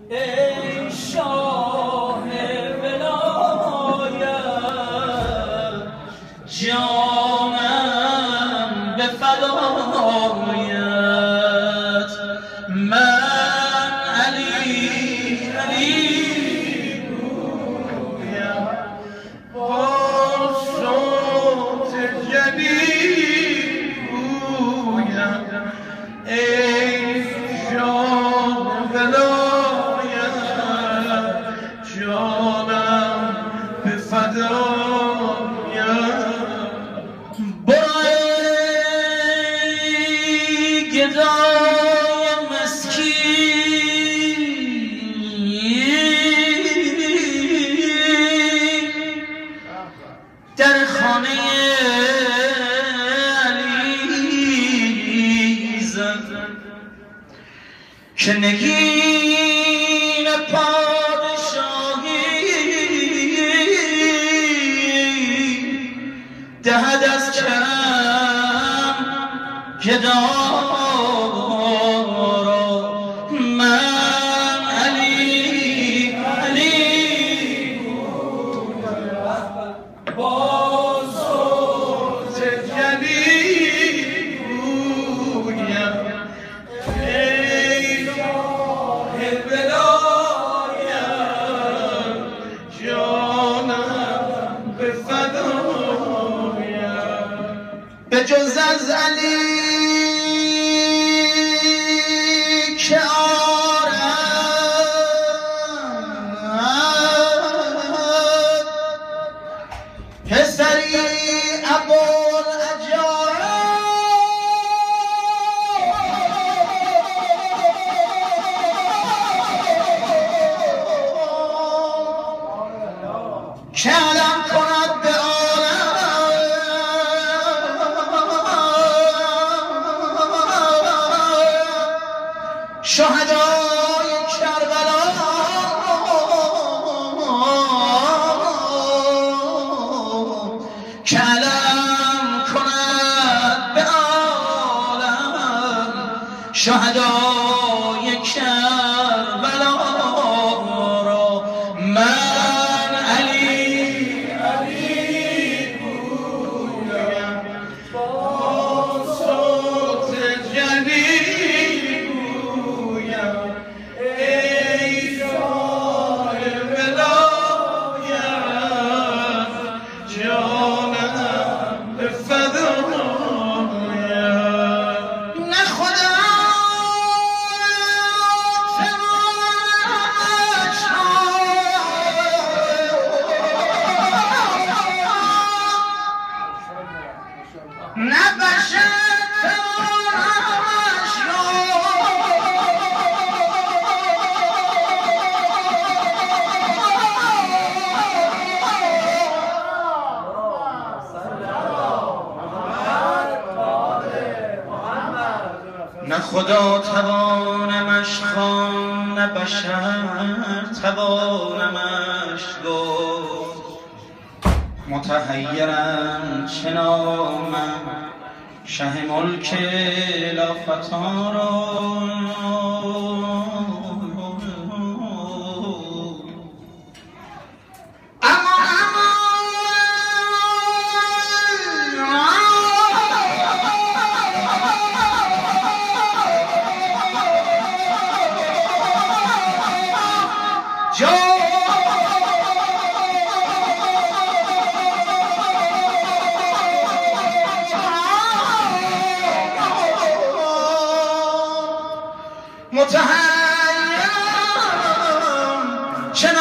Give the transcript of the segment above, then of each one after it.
ای شاه ولایت جانم به فدایت من علی گویم با صوت جلی گویم ای شاه ولایت جانم به فدایت برای گدای مسکین در خانه علی زد که نگین پادشاهی دهد از کرم گدا را من علی با صوت جلی گویم ای شاه ولایت جانم به فدایت به جز از علی که آرد پسری ابوالعجایب که علم کند به شهدای کربلا که علم کند به عالم شهدای کربلا را من علی گویم با صوت جلی نه خدا توانمش خواند نه بشر توانمش گفت متحیرم چه نامم شه ملک لافتا را متحیرم چه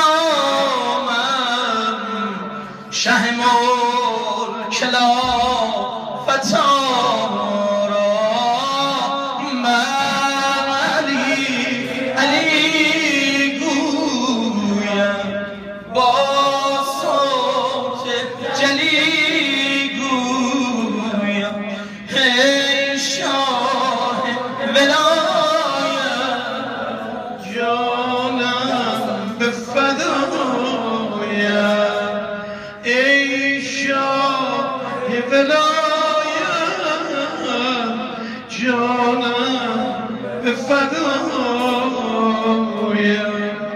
نامم شه ملک لافتا را من علی گویم با صوت جلی گویم ای شاه ولایت جانم به فدایت ای شاه ولایت جانم به فدایت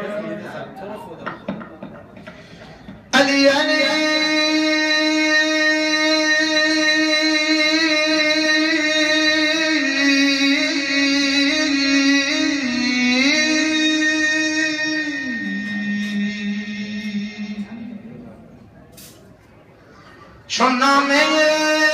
چون نامه